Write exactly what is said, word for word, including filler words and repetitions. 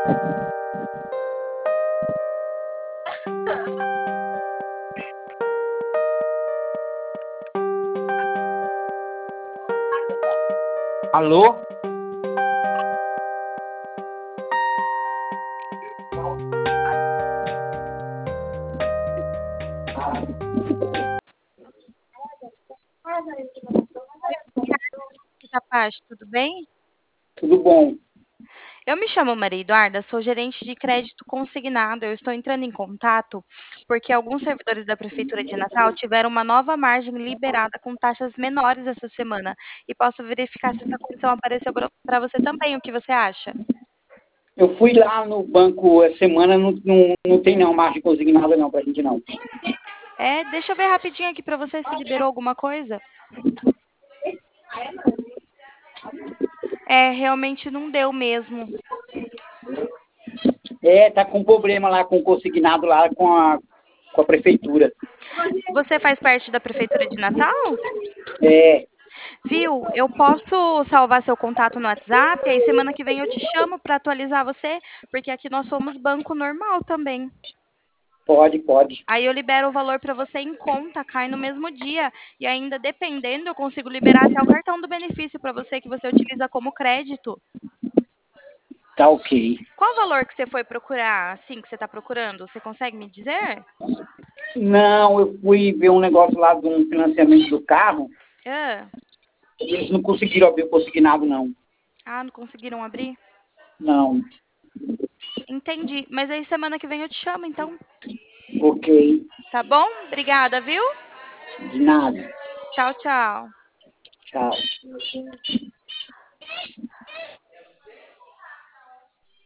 Alô? Tapaz, tudo bem? Tudo bom? Eu me chamo Maria Eduarda, sou gerente de crédito consignado. Eu estou entrando em contato porque alguns servidores da Prefeitura de Natal tiveram uma nova margem liberada com taxas menores essa semana. E posso verificar se essa condição apareceu para você também. O que você acha? Eu fui lá no banco essa semana, não, não, não tem não margem consignada não pra gente não. É, deixa eu ver rapidinho aqui para você se liberou alguma coisa. É, realmente não deu mesmo. É, tá com problema lá com o consignado lá com a, com a prefeitura. Você faz parte da Prefeitura de Natal? É, Viu? Eu posso salvar seu contato no WhatsApp, aí semana que vem eu te chamo para atualizar você, porque aqui nós somos banco normal também. pode, pode. Aí eu libero o valor para você em conta, cai no mesmo dia, e ainda dependendo, eu consigo liberar até o cartão do benefício para você que você utiliza como crédito. Tá ok. Qual o valor que você foi procurar, assim, que você está procurando? Você consegue me dizer? Não, eu fui ver um negócio lá de um financiamento do carro, Ah, eles não conseguiram abrir o consignado não. ah, não conseguiram abrir? Não, Entendi. Mas aí semana que vem eu te chamo, então. ok, Tá bom? Obrigada, viu? de nada. Tchau, tchau. Tchau.